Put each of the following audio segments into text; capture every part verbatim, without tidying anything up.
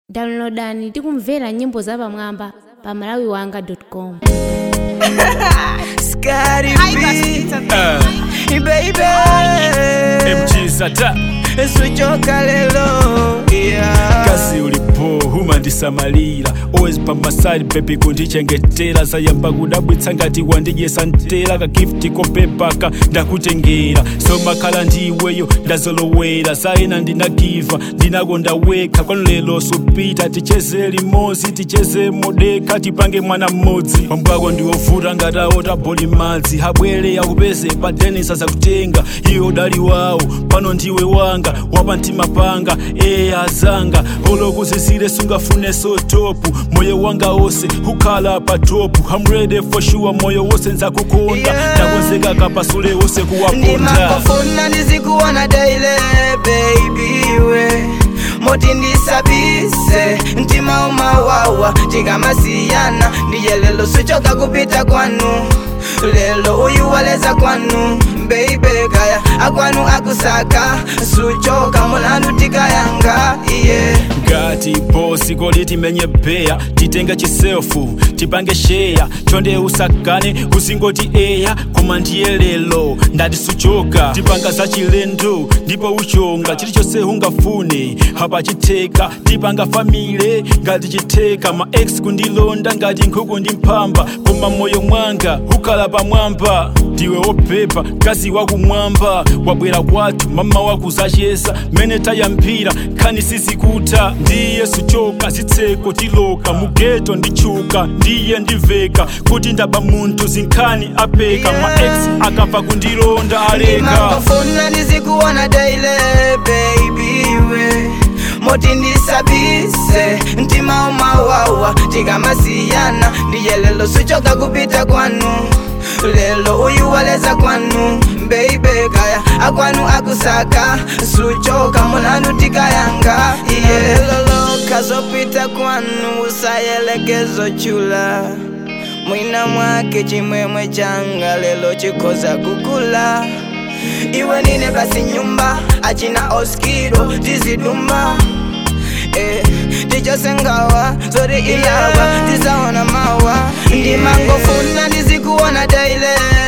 Downloadani tikumvera nyimbo za pamwamba pa malawi wanga dot com. Scary B, uh, baby M G Zata Suchoka lelo, yeah. Kasi ulipo huma ndisamalira always pa my side baby kundichengetera sayamba kudabwitsa ngati wandijesa ntera ka gift kopepaka ndakutengera so makhala ndiweyo ndazolowera saina ndinagiva ndinakonda weka kwanu lelo supita ticheze limozi ticheze modeka tipange mwana mmodzi pambwako ndiwovuta ngataota boli madzi habwere yakupeze pa denisa zakutenga iyo dali wawo pano ndiwe wanga wapa ntima panga eya zanga olokuzizire sungafune so topu moyo wanga wose ukhala pa topu I'm ready for sure moyo wose nza kukonda ndakonzeka yeah. Kapasule wose kuwaponda ndimakofuna ndizikuona daily baby we moti ndisabise ntima umawawa tikamasiyana ndiye lelo suchoka kupita kwanu lelo uyu waleza kwanu baby kaya akwanu akusaka suchoka mulandu tikayanga yeah. Ngati bosi koliti menye beya titenga chiselfu tipange share chonde usakane usingoti eya koma ndiye lelo ndati suchoka tipanga za chilendo ndipo uchonga chilichonse ungafune hapa chiteka tipanga family ngati chiteka ma ex kundilonda ngati nkhuku ndi mpamba koma moyo mwanga ukhala pamwamba ndiwe opepa kazi wakumwamba wabwera kwathu mama wakuzachesa mene tayambira khani sizikuta ndiye suchoka zitseko tiloka mugeto ndichuka ndiye ndiveka kuti ndaba muntu zinkhani apeka yeah. Ma ex akapfa kundilonda aleka ndimakofuna ndizikuona daily baby we moti ndisabise ntima umawawa tikamasiyana ndiye lelo suchoka kupita kwanu lelo uyu waleza kwanu baby kaya akwanu akusaka suchoka mulandu tikayanga yeah. Lelo kazopita kwanu usayelekezo chula mwina mwake chimwemwe changa lelo chikoza kukula iwe nine basi nyumba achina oskido tizidumba eh, tichosengawa zori ilawa tizaona mawa ndimangofuna ndizikuona daily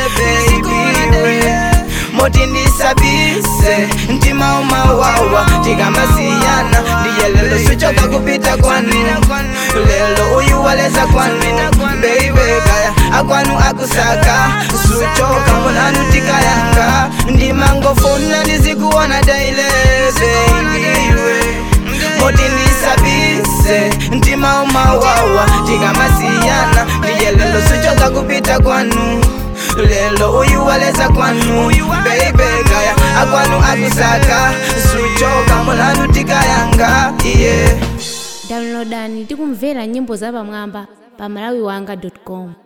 baby moti ndisabise ntima umawawa tikamasiyana ndiye lelo suchoka kupita kwanu lelo uyu waleza kwanu baby kaya akwanu akusaka suchoka mulandu tikayanga ndimangofuna ndizikuona daily baby moti ndisabise ntima umawawa tikamasiyana ndiye lelo suchoka kupita kwanu lelo uyu waleza kwanu baby kaya akwanu akusaka suchoka mulandu tikayanga yeah. Downloadani tikumvera nyimbo za pamwamba pa malawi wanga dot com.